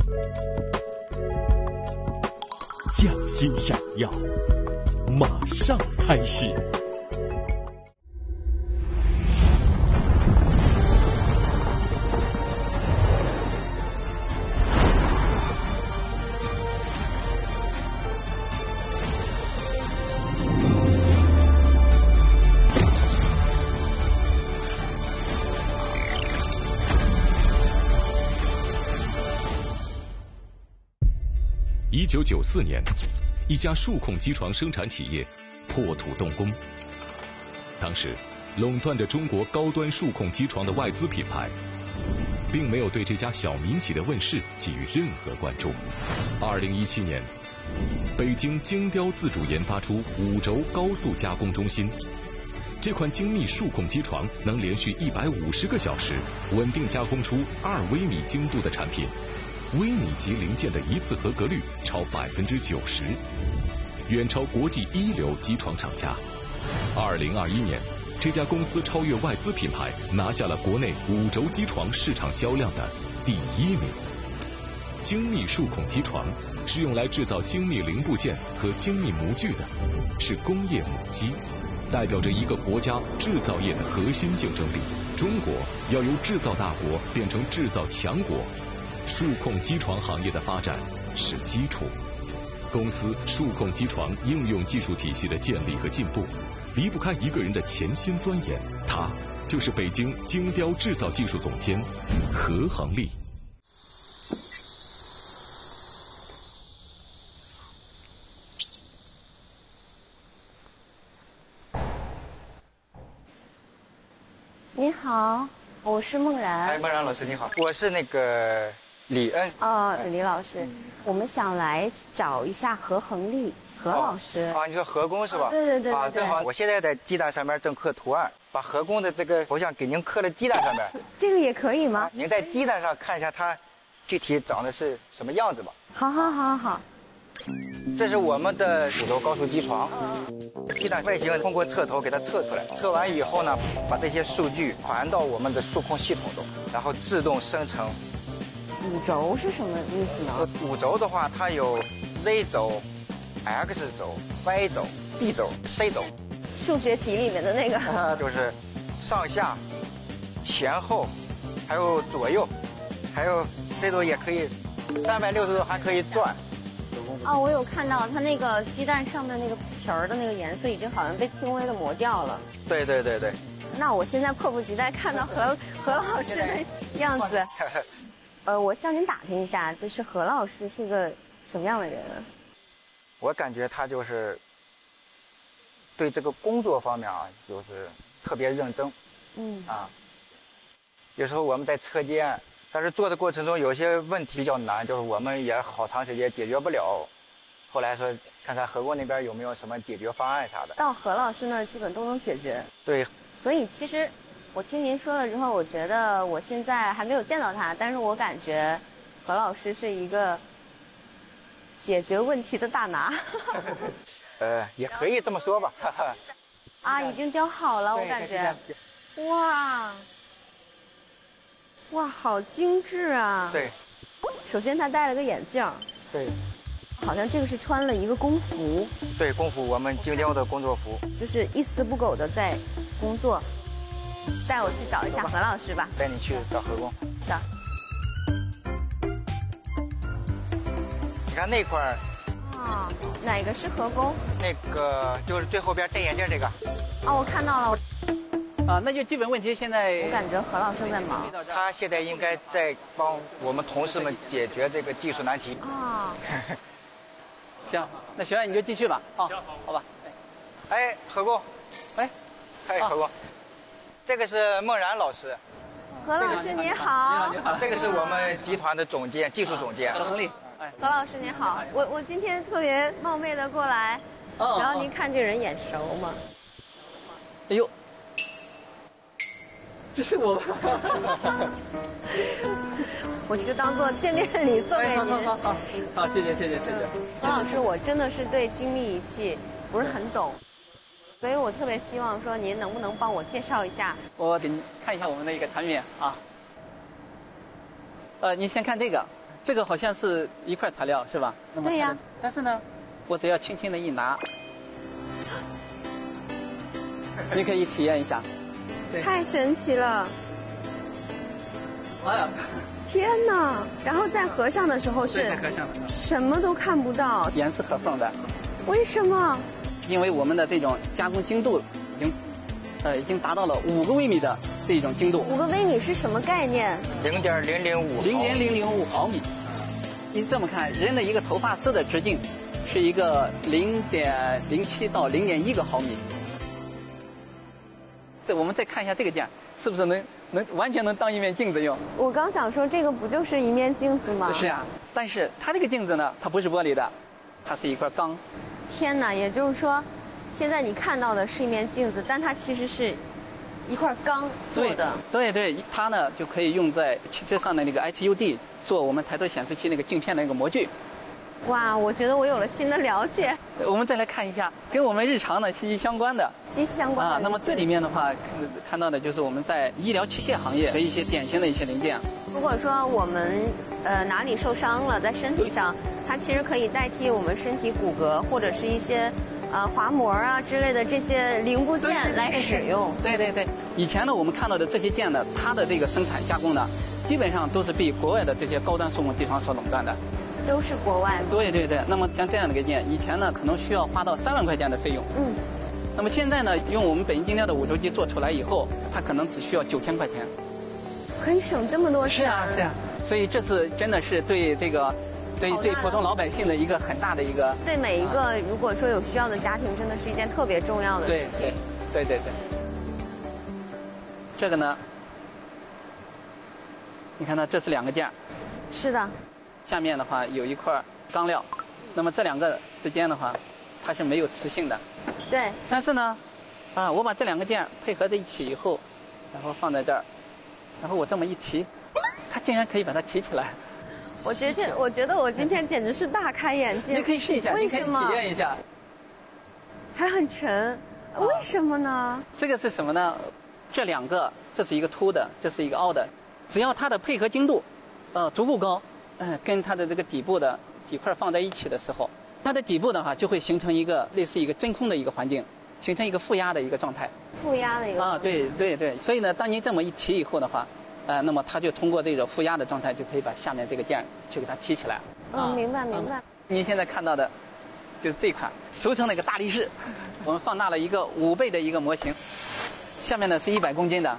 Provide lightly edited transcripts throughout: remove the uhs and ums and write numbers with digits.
匠心闪耀，马上开始。1994年，一家数控机床生产企业破土动工。当时，垄断着中国高端数控机床的外资品牌，并没有对这家小民企的问世给予任何关注。2017年，北京精雕自主研发出5轴高速加工中心。这款精密数控机床能连续150个小时稳定加工出2微米精度的产品。微米级零件的一次合格率超90%，远超国际一流机床厂家。2021年，这家公司超越外资品牌，拿下了国内5轴机床市场销量的第1名。精密数控机床是用来制造精密零部件和精密模具的，是工业母机，代表着一个国家制造业的核心竞争力。中国要由制造大国变成制造强国。数控机床行业的发展是基础，公司数控机床应用技术体系的建立和进步，离不开一个人的潜心钻研，他就是北京精雕制造技术总监何恒立。 你好，我是孟然。 哎，孟然老师你好，我是那个李恩。 哦，李老师，我们想来找一下何恒立何老师。 啊，你说何工是吧？ 对对对对。 啊，正好我现在在鸡蛋上面正刻图案，把何工的这个头像给您刻在鸡蛋上面。 这个也可以吗？ 您在鸡蛋上看一下它具体长得是什么样子吧。 好好好好。 这是我们的5轴高速机床。鸡蛋外形通过测头给它测出来，测完以后呢，把这些数据传到我们的数控系统中，然后自动生成。 5轴是什么意思呢 ？5轴的话，它有 Z 轴、X 轴、Y 轴、B 轴、C 轴。 数学题里面的那个。 就是上下、前后，还有左右，还有 C 轴也可以360度还可以转。 哦，我有看到它那个鸡蛋上面那个皮儿的那个颜色已经好像被轻微的磨掉了。 对对对对。 那我现在迫不及待看到何老师的样子。我向您打听一下，就是何老师是个什么样的人？ 我感觉他就是对这个工作方面啊，就是特别认真。有时候我们在车间，但是做的过程中有些问题比较难，就是我们也好长时间解决不了。后来说看看何工那边有没有什么解决方案啥的。 到何老师那儿基本都能解决。 对。 所以其实我听您说了之后，我觉得我现在还没有见到他，但是我感觉何老师是一个解决问题的大拿。 也可以这么说吧。 啊，已经雕好了，我感觉。哇，哇，好精致啊！ 对。 首先他戴了个眼镜。 对。 好像这个是穿了一个工服。 对，工服，我们精雕的工作服。 就是一丝不苟的在工作。带我去找一下何老师吧。 带你去找何工。 找。 你看那块儿。 啊，哪个是何工？ 那个就是最后边戴眼镜这个。 哦，我看到了。 啊，那就基本问题现在。 我感觉何老师在忙。 他现在应该在帮我们同事们解决这个技术难题。 啊。 行，那学员你就进去吧。啊，好吧。 哎，何工。哎，何工。这个是孟然老师。 何老师你好。 你好。 这个是我们集团的总监，技术总监。 何恒立。 何老师你好，我今天特别冒昧的过来，然后您看这人眼熟吗？ 哎呦，这是我。 我就当做见面礼送给您。 好，谢谢。 何老师，我真的是对精密仪器不是很懂，所以我特别希望说您能不能帮我介绍一下。 我给您看一下我们的一个产品啊。您先看这个， 这个好像是一块材料是吧？那么对呀。 但是呢，我只要轻轻的一拿，你可以体验一下。 太神奇了！ 哎呀， 天哪！然后在合上的时候是合上的什么都看不到， 严丝合缝的。 为什么？ 因为我们的这种加工精度已经达到了5个微米的这种精度。 5个微米是什么概念 ？0.005 毫米。你这么看，人的一个头发丝的直径是一个0.07到0.1个毫米。我们再看一下这个件，是不是能完全能当一面镜子用？ 我刚想说，这个不就是一面镜子吗？ 是啊，但是它这个镜子呢，它不是玻璃的，它是一块钢。 天哪，也就是说，现在你看到的是一面镜子，但它其实是一块钢做的。 对，它呢就可以用在汽车上的那个 HUD 做我们抬头显示器那个镜片的那个模具。 哇，我觉得我有了新的了解。 我们再来看一下跟我们日常的息息相关的。那么这里面的话，看到的就是我们在医疗器械行业的一些典型的一些零件。 如果说我们哪里受伤了，在身体上，它其实可以代替我们身体骨骼或者是一些滑膜啊之类的这些零部件来使用。 对。以前呢，我们看到的这些件呢，它的这个生产加工呢，基本上都是被国外的这些高端数控集团所垄断的。 都是国外的。 对。那么像这样的一个件，以前呢可能需要花到3万块钱的费用。那么现在呢，用我们北京精雕的5轴机做出来以后，它可能只需要9000块钱。 可以省这么多钱。 是啊。所以这是真的是对这个对普通老百姓的一个很大的一个。 对每一个如果说有需要的家庭，真的是一件特别重要的事情。 对。这个呢，你看到这是2个件。 是的。 下面的话有一块钢料，那么这2个之间的话，它是没有磁性的。 对。 但是呢，我把这2个件配合在一起以后，然后放在这儿，然后我这么一提，它竟然可以把它提起来。 我觉得我今天简直是大开眼界。 你可以试一下，你可以体验一下。 还很沉，为什么呢？ 这个是什么呢？这2个，这是一个凸的，这是一个凹的，只要它的配合精度，足够高。跟它的这个底部的几块放在一起的时候，它的底部的话就会形成一个类似一个真空的一个环境，形成一个负压的一个状态。 负压的一个。 对。所以呢，当您这么一提以后的话，那么它就通过这种负压的状态，就可以把下面这个件就给它提起来。 明白。 您现在看到的，就是这款，俗称那个大力士，我们放大了一个5倍的一个模型，下面呢是100公斤的。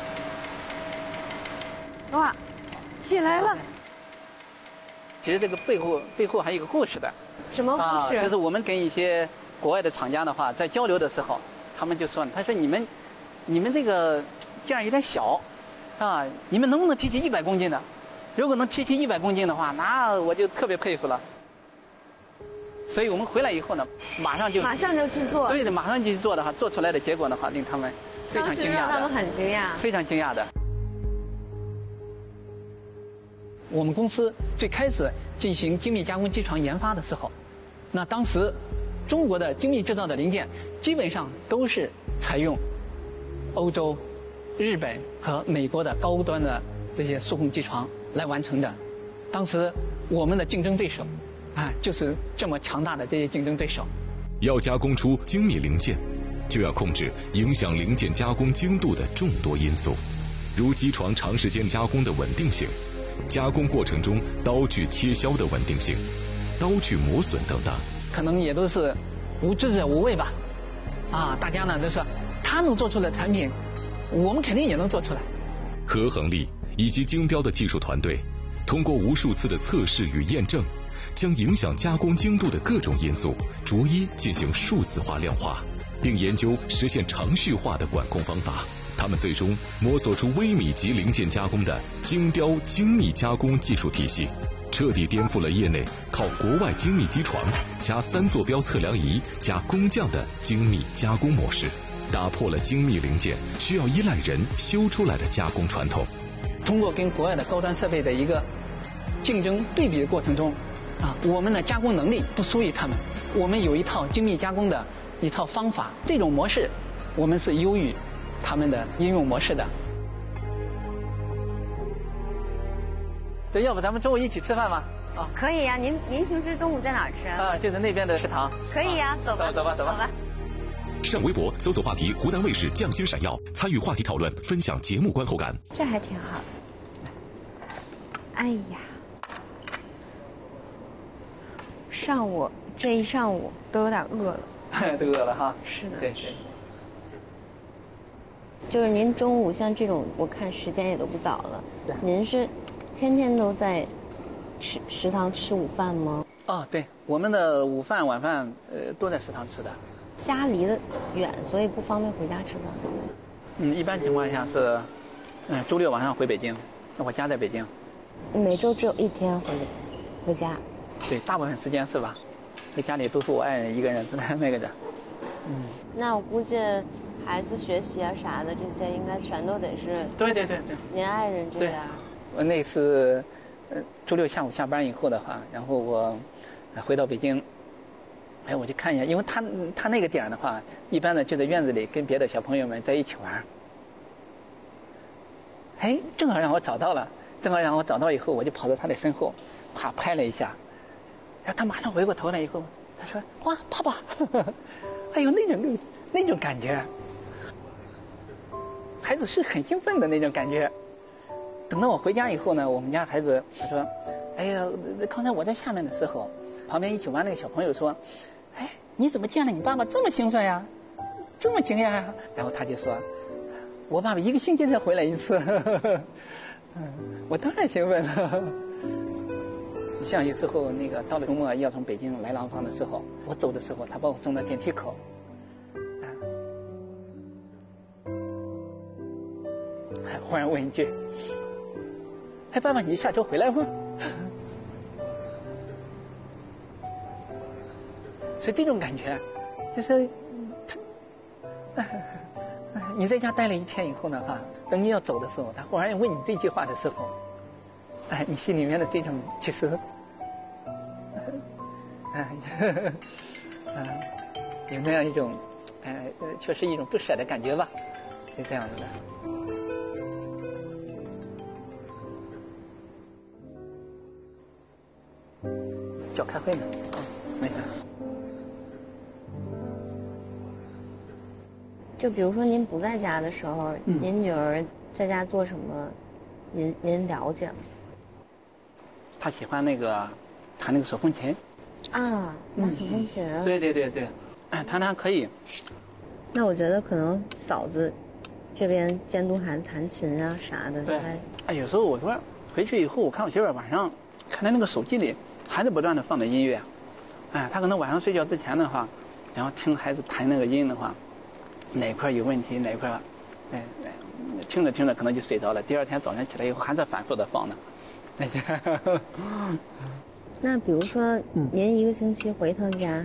哇，起来了。 其实这个背后还有一个故事的。 什么故事？ 就是我们跟一些国外的厂家的话，在交流的时候，他们就说，他说你们这个件有点小，你们能不能提起100公斤的？如果能提起100公斤的话，那我就特别佩服了。所以我们回来以后呢，马上就去做。对的，马上就去做的话，做出来的结果的话，令他们非常惊讶的。 让他们很惊讶。 非常惊讶的。我们公司最开始进行精密加工机床研发的时候，那当时中国的精密制造的零件基本上都是采用欧洲、日本和美国的高端的这些数控机床来完成的。当时我们的竞争对手就是这么强大的这些竞争对手。 要加工出精密零件，就要控制影响零件加工精度的众多因素，如机床长时间加工的稳定性，加工过程中刀具切削的稳定性，刀具磨损等等。 可能也都是无知者无畏吧。大家呢都说他能做出来的产品，我们肯定也能做出来。 何恒立以及精雕的技术团队，通过无数次的测试与验证，将影响加工精度的各种因素逐一进行数字化量化，并研究实现程序化的管控方法。他们最终摸索出微米级零件加工的精雕精密加工技术体系，彻底颠覆了业内靠国外精密机床加3坐标测量仪加工匠的精密加工模式，打破了精密零件需要依赖人修出来的加工传统。 通过跟国外的高端设备的一个竞争对比的过程中，我们的加工能力不输于他们，我们有一套精密加工的一套方法，这种模式我们是优于他们的应用模式的。 对，要不咱们中午一起吃饭吧？啊， 可以呀，您平时中午在哪儿吃？ 啊，就是那边的食堂。 可以呀，走吧。 走吧。 上微博搜索话题湖南卫视匠心闪耀，参与话题讨论，分享节目观后感。 这还挺好的。哎呀，这一上午都有点饿了。 都饿了哈。 是的。 对。 就是您中午像这种，我看时间也都不早了。 对。 您是天天都在食堂吃午饭吗？ 哦，对，我们的午饭晚饭都在食堂吃的。 家离得远，所以不方便回家吃饭。 一般情况下是，周六晚上回北京，我家在北京。 每周只有一天回家。 对，大部分时间是吧？在家里都是我爱人一个人在那个的。 那我估计孩子学习啊啥的这些，应该全都得是。 对。 您爱人这边。 我那次，周六下午下班以后的话，然后我回到北京。哎，我去看一下，因为他那个点的话，一般的就在院子里跟别的小朋友们在一起玩。哎，正好让我找到了，以后，我就跑到他的身后，啪拍了一下，然后他马上回过头来以后，他说：“哇，爸爸！”哎呦，那种感觉，孩子是很兴奋的那种感觉。等到我回家以后呢，我们家孩子他说：“哎呀，刚才我在下面的时候，旁边一起玩那个小朋友说。”哎，你怎么见了你爸爸这么兴奋呀，这么惊讶呀？然后他就说，我爸爸1个星期才回来一次。我当然兴奋了。像有时候那个到了周末要从北京来廊坊的时候，我走的时候，他把我送到电梯口，还忽然问一句：“哎，爸爸，你下周回来吗？”所以这种感觉，就是你在家待了1天以后呢，等你要走的时候，他忽然问你这句话的时候，哎，你心里面的这种其实，有那样一种，确实一种不舍的感觉吧，是这样子的。叫开会呢，没事。 就比如说您不在家的时候，您女儿在家做什么，您了解吗？ 她喜欢弹那个手风琴。 啊，弹手风琴。 对，弹可以。 那我觉得可能嫂子这边监督孩子弹琴啊啥的。 对。有时候我说回去以后，我看我媳妇晚上看她那个手机里还是不断的放着音乐，她可能晚上睡觉之前的话，然后听孩子弹那个音的话。哪块有问题，哪块，听着可能就睡着了。第2天早上起来以后还在反复的放呢。 那比如说，您1个星期回趟家，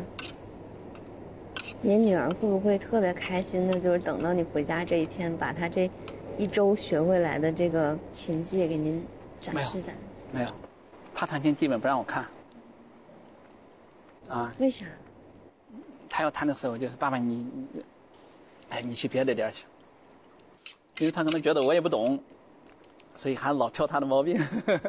您女儿会不会特别开心的，就是等到你回家这一天，把她这1周学回来的这个琴技给您展示展示？ 没有，她弹琴基本不让我看。 为啥？ 她要弹的时候就是爸爸你去别的地儿去，因为他可能觉得我也不懂，所以还老挑他的毛病。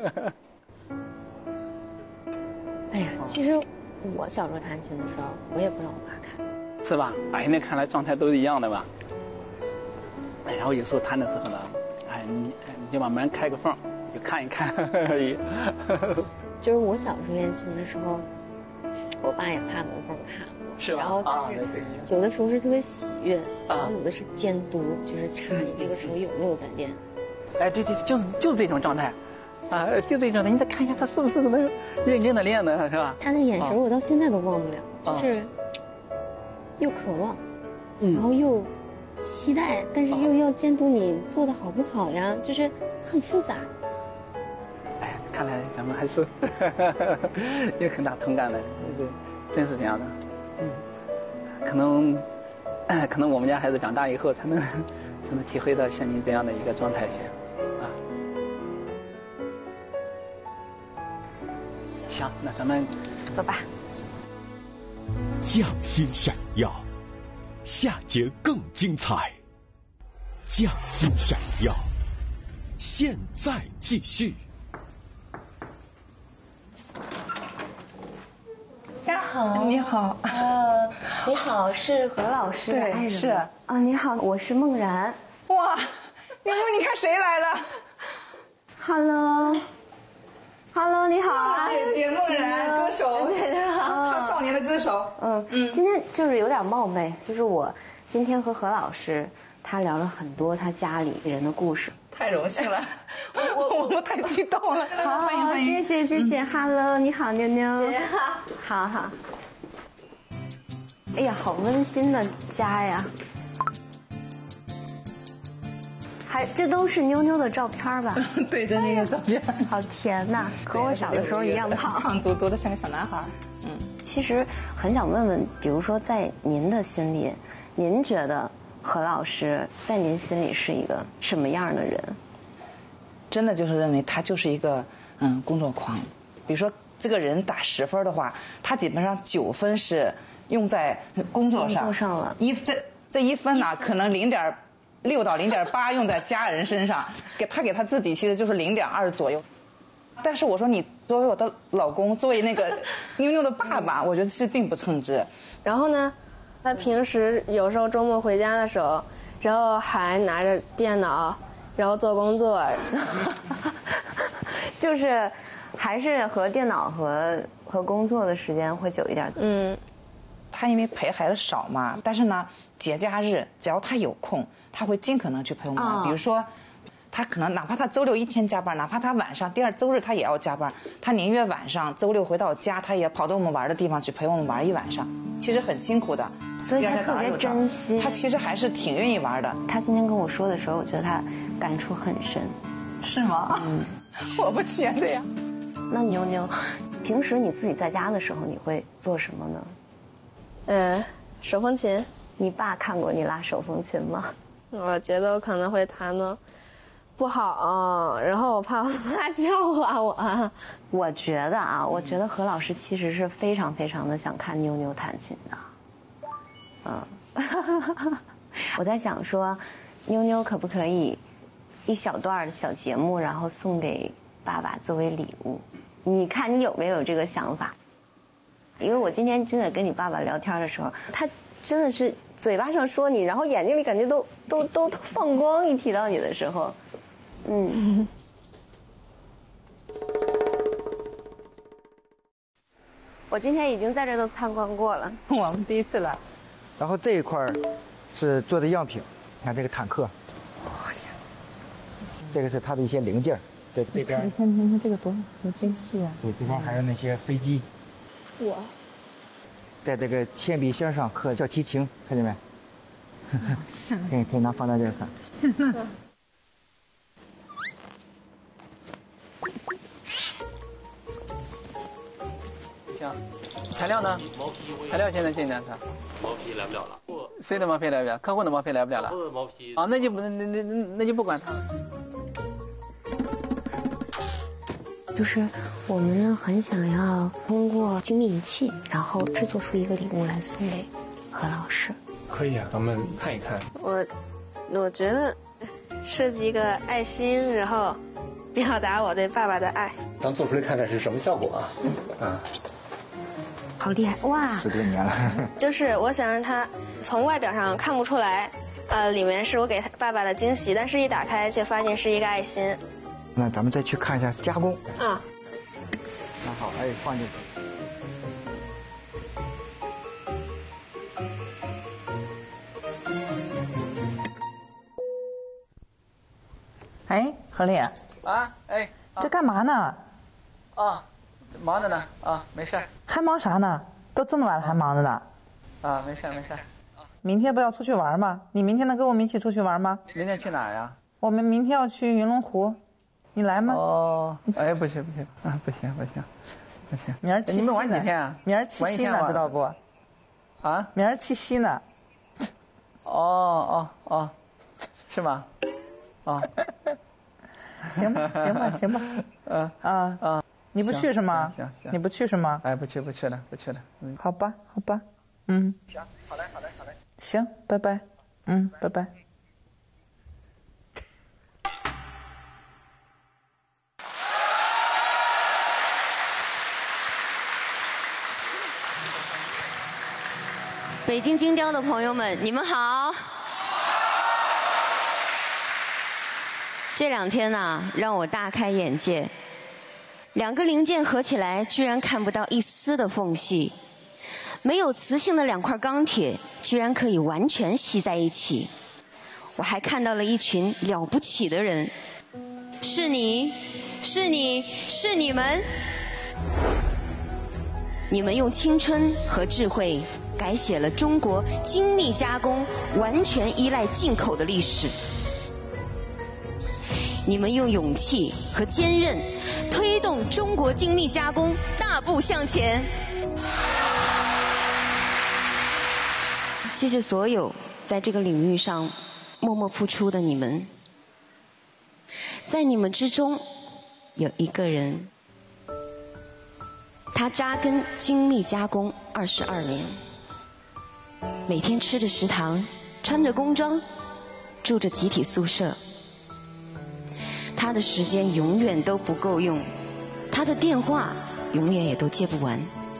哎呀，其实我小时候弹琴的时候，我也不让我爸看。 是吧？那看来状态都是一样的吧？然后有时候弹的时候呢，你就把门开个缝，就看一看而已。 就是我小时候练琴的时候，我爸也怕门缝看。 是吧？ 然后有的时候是特别喜悦，然后有的是监督，就是查你这个时候有没有在练。 对，就是这种状态，就这种状态，你再看一下他是不是能认真的练呢，是吧？ 他的眼神我到现在都忘不了，就是又渴望，然后又期待，但是又要监督你做的好不好呀，就是很复杂。 看来咱们还是有很大同感的，真是这样的。可能我们家孩子长大以后才能体会到像您这样的一个状态去。行，那咱们走吧。 匠心闪耀，下节更精彩。匠心闪耀，现在继续。 好。 你好。 你好，是何老师的爱人吗？ 对，是。 啊，你好，我是梦然。 哇，妞妞，你看谁来了 ？Hello，你好。 姐姐梦然，歌手，唱少年的歌手。 今天就是有点冒昧，就是我今天和何老师他聊了很多他家里人的故事。 太荣幸了，我太激动了。 好， 欢迎欢迎， 谢谢。Hello，你好，妞妞。 姐好。 好。哎呀，好温馨的家呀！这都是妞妞的照片吧？ 对着那个照片。 好甜呐，和我小的时候一样胖， 胖嘟嘟的像个小男孩。 其实很想问问，比如说在您的心里，您觉得何老师在您心里是一个什么样的人？ 真的就是认为他就是一个工作狂。比如说这个人打10分的话，他基本上9分是用在工作上了，这1分呢可能0.6到0.8用在家人身上，给他自己其实就是0.2左右。但是我说你作为我的老公，作为那个妞妞的爸爸，我觉得是并不称职。 然后呢，他平时有时候周末回家的时候，然后还拿着电脑，然后做工作， 就是还是和电脑和工作的时间会久一点。 他因为陪孩子少嘛，但是呢，节假日只要他有空，他会尽可能去陪我们玩。比如说，他可能哪怕他周6一天加班，哪怕他晚上第2周日他也要加班，他宁愿晚上周6回到家，他也跑到我们玩的地方去陪我们玩一晚上。其实很辛苦的， 所以他特别珍惜。 他其实还是挺愿意玩的。 他今天跟我说的时候，我觉得他感触很深。 是吗？我不觉得呀。 那妞妞，平时你自己在家的时候，你会做什么呢？ 手风琴。 你爸看过你拉手风琴吗？ 我觉得我可能会弹的不好，然后我怕我妈笑话我。 我觉得何老师其实是非常非常的想看妞妞弹琴的。我在想说，妞妞可不可以一小段的小节目，然后送给爸爸作为礼物？你看你有没有这个想法？因为我今天真的跟你爸爸聊天的时候，他真的是嘴巴上说你，然后眼睛里感觉都放光，一提到你的时候。我今天已经在这都参观过了。 我们第一次来。 然后这一块是做的样品，你看这个坦克。这个是它的一些零件。对，这边。 你看这个多精细啊！ 对，这边还有那些飞机。在这个铅笔芯上刻小提琴，看见没？可以拿放在这儿看。 行，材料呢？材料现在进展啥？ 毛坯来不了了。 谁的毛坯来不了？客户的毛坯来不了了。 客户的毛坯。 啊，那就不管他了。 就是我们很想要通过精密仪器，然后制作出一个礼物来送给何老师。 可以啊，咱们看一看。 我觉得设计一个爱心，然后表达我对爸爸的爱。 咱做出来看看是什么效果啊？ 好厉害哇 ！10多年了。 就是我想让他从外表上看不出来，里面是我给爸爸的惊喜，但是一打开却发现是一个爱心。 那咱们再去看一下加工。 啊。 那好，放进去。 何丽。这干嘛呢？ 忙着呢。没事。 还忙啥呢？都这么晚了还忙着呢。 没事。 明天不要出去玩吗？你明天能跟我们一起出去玩吗？ 明天去哪儿呀？ 我们明天要去云龙湖。你来吗？ 不行，不行。 明儿七夕呢？ 你们玩几天啊？ 明儿七夕呢，知道不？明儿七夕呢。 是吗？ 行吧。你不去是吗？ 行。 你不去是吗？ 不去了。 好吧。 行，好嘞。 行，拜拜。拜拜。 北京精雕的朋友们，你们好。这2天呢，让我大开眼界。2个零件合起来，居然看不到一丝的缝隙。没有磁性的2块钢铁，居然可以完全吸在一起。我还看到了一群了不起的人。是你，是你，是你们。你们用青春和智慧改写了中国精密加工完全依赖进口的历史。你们用勇气和坚韧推动中国精密加工大步向前。谢谢所有在这个领域上默默付出的你们。在你们之中有一个人，他扎根精密加工22年，每天吃着食堂，穿着工装，住着集体宿舍。他的时间永远都不够用，他的电话永远也都接不完。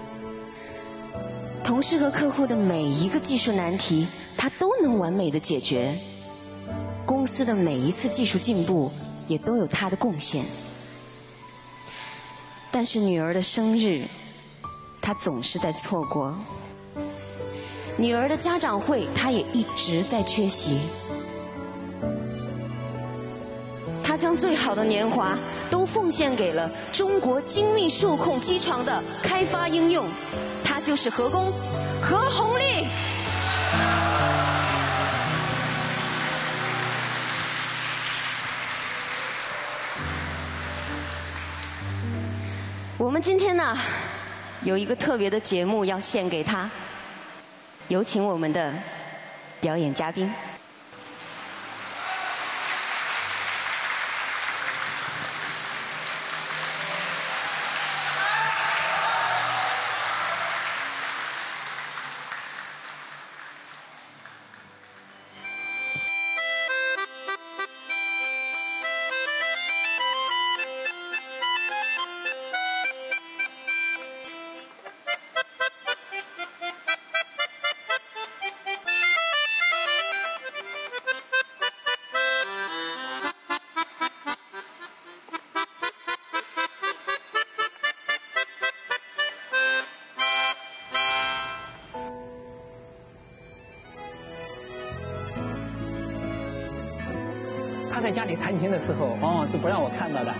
同事和客户的每一个技术难题，他都能完美的解决。公司的每一次技术进步，也都有他的贡献。但是女儿的生日，他总是在错过。女儿的家长会，他也一直在缺席。他将最好的年华都奉献给了中国精密数控机床的开发应用。他就是何工，何鸿燊。我们今天呢，有一个特别的节目要献给他，有请我们的表演嘉宾。 他在家里弹琴的时候，往往是不让我看到的。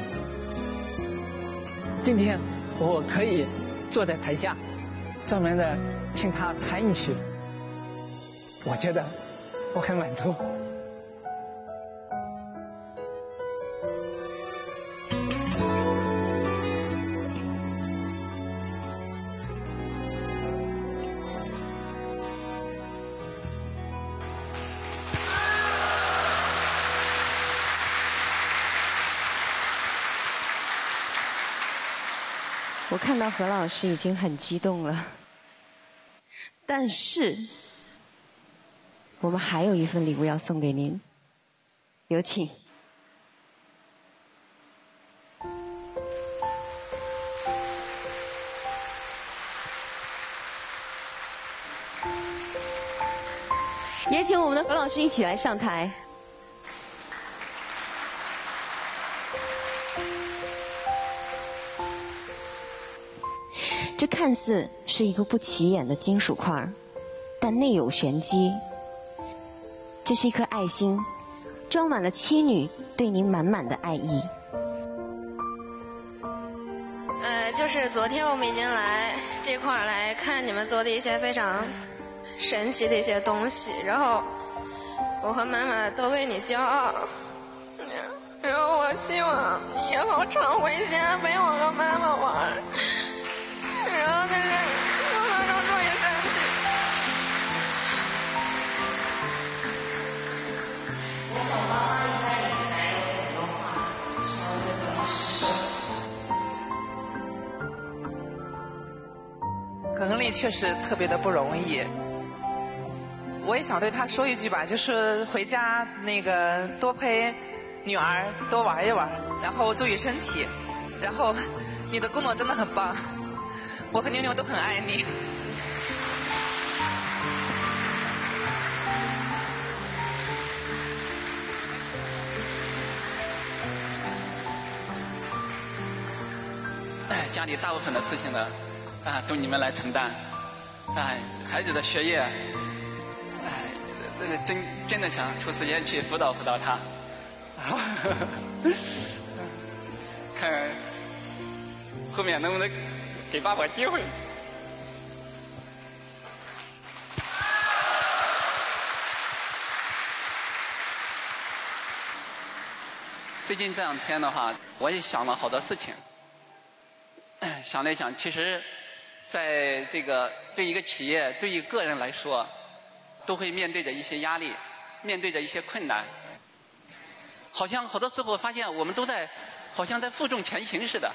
今天我可以坐在台下，专门的听他弹一曲，我觉得我很满足。 我看到何老师已经很激动了，但是我们还有一份礼物要送给您，有请。也请我们的何老师一起来上台。这看似是一个不起眼的金属块，但内有玄机。这是一颗爱心，装满了妻女对您满满的爱意。 就是昨天我们已经来这块儿来看你们做的一些非常神奇的一些东西，然后我和妈妈都为你骄傲。然后我希望你以后常回家陪我和妈妈玩。然后在这工作中注意身体。 我想妈妈应该也是来有很多话，稍微的老实。 何鸿燊确实特别的不容易。我也想对他说一句吧，就是回家那个多陪女儿多玩一玩，然后注意身体。然后你的工作真的很棒。我和妞妞都很爱你。 家里大部分的事情呢，都你们来承担，孩子的学业，真的想出时间去辅导他，看后面能不能给爸爸机会。最近这两天的话，我也想了好多事情，想了想，其实在这个对一个企业、对一个个人来说，都会面对着一些压力，面对着一些困难。好像好多时候发现我们都在，好像在负重前行似的。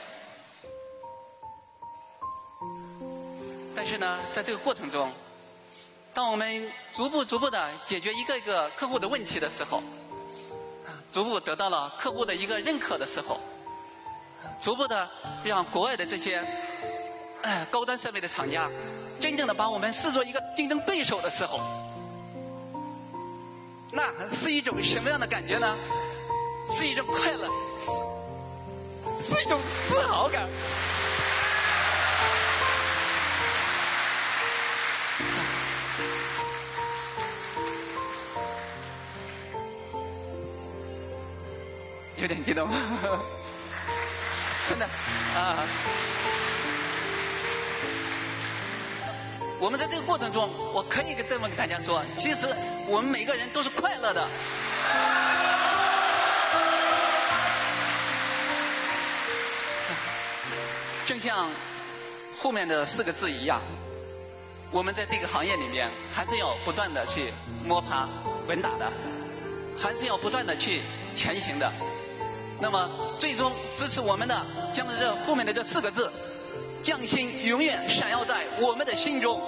但是呢，在这个过程中，当我们逐步的解决一个个客户的问题的时候，逐步得到了客户的一个认可的时候，逐步的让国外的这些高端设备的厂家真正的把我们视作一个竞争对手的时候，那是一种什么样的感觉呢？是一种快乐，是一种自豪感。有点激动，真的啊！我们在这个过程中，我可以这么跟大家说，其实我们每个人都是快乐的。正像后面的4个字一样，我们在这个行业里面还是要不断的去摸爬滚打的，还是要不断的去前行的。那么最终支持我们的将是这后面的这4个字，匠心永远闪耀在我们的心中。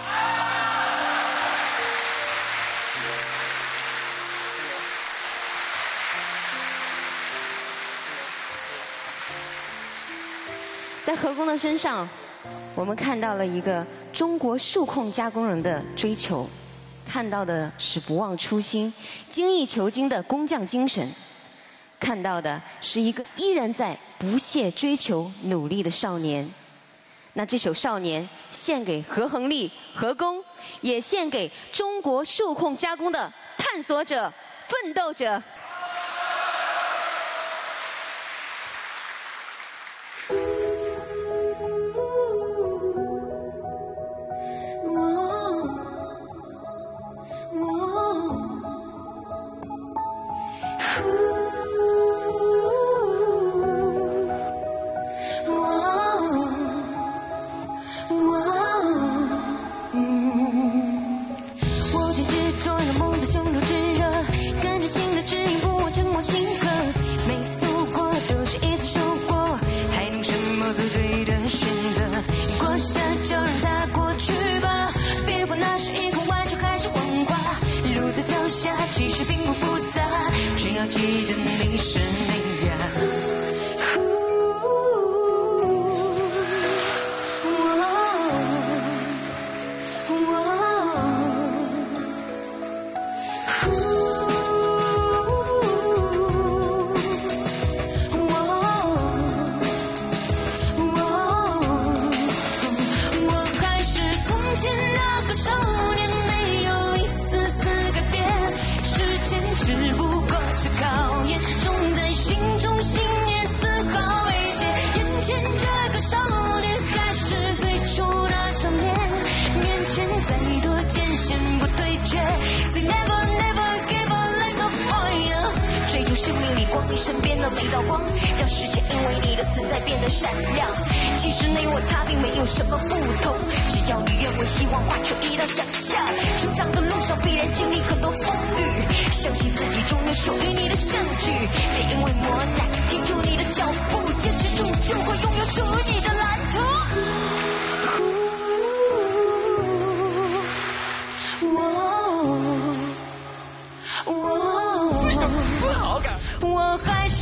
在何工的身上，我们看到了一个中国数控加工人的追求，看到的是不忘初心、精益求精的工匠精神，看到的是一个依然在不懈追求努力的少年。那这首《少年》献给何恒立、何工，也献给中国数控加工的探索者、奋斗者。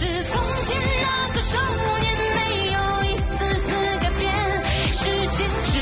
时间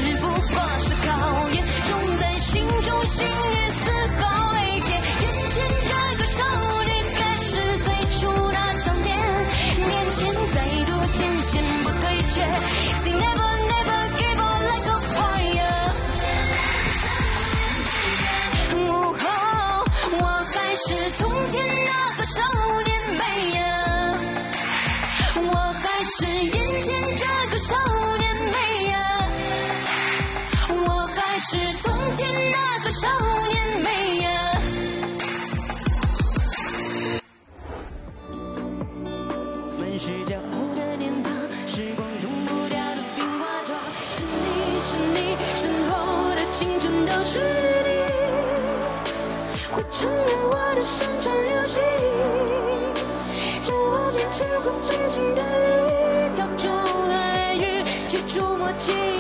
是你，身后的青春都是你，会承认我的山川流水，让我变成会飞行的鱼，到中海域去触摸奇